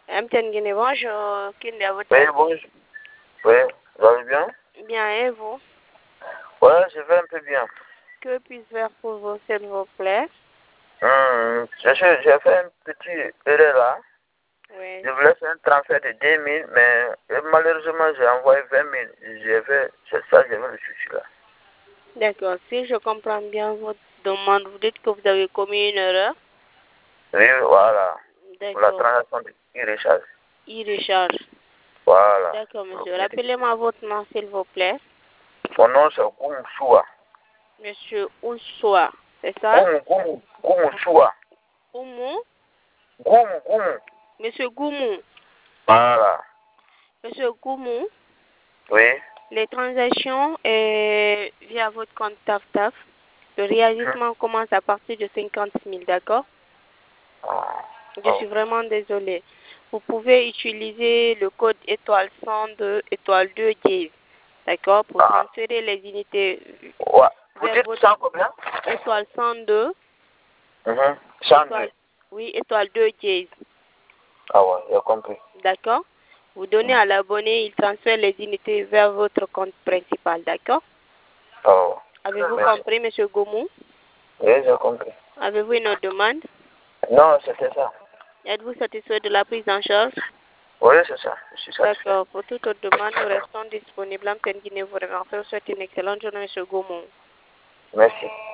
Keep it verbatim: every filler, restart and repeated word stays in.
M T N Guinée, bonjour. Kinde à votre Oui, service. bonjour. Oui, vous allez bien? Bien, et vous? Ouais, je vais un peu bien. Que puis-je faire pour vous, s'il vous plaît? Hum, je suis- j'ai fait un petit erreur là. Oui. Je voulais faire un transfert de deux mille, mais euh, malheureusement, j'ai envoyé vingt mille. J'ai fait, c'est ça, j'ai fait le souci là. D'accord. Si je comprends bien votre demande, vous dites que vous avez commis une erreur? Oui, voilà. Pour la D'accord. transaction de e-recharge. E-recharge. Voilà. D'accord, monsieur. Ok. Rappelez-moi votre nom, s'il vous plaît. Mon nom, c'est Goumou Choua. Monsieur Oussoua, c'est ça? Goumou, Goumou, Goumou Choua. Oumou? Goumou, Goumou. Monsieur Goumou. Voilà. Monsieur Goumou, Oui. les transactions euh, via votre compte T A F T A F, le réagissement commence à partir de cinquante mille, d'accord? Ah, Je suis vraiment désolée. Vous pouvez utiliser le code étoile cent deux, étoile deux dièse, d'accord, pour ah. transférer les unités Ouais. Vous vers dites votre ça combien? étoile cent deux, Mhm. cent deux. étoile, oui, étoile deux dièse, Ah ouais, j'ai compris. d'accord? Vous donnez à l'abonné, il transfère les unités vers votre compte principal, d'accord? Oh. Avez-vous Merci. compris, monsieur Goumou? Oui, j'ai compris. Avez-vous une autre demande? Non, c'était ça. Êtes-vous satisfait de la prise en charge? Oui, c'est ça. Je suis satisfait. D'accord. Pour toute autre demande, nous restons disponibles. M T N Guinée vous remercie. Je vous souhaite une excellente journée, monsieur Goumou. Merci.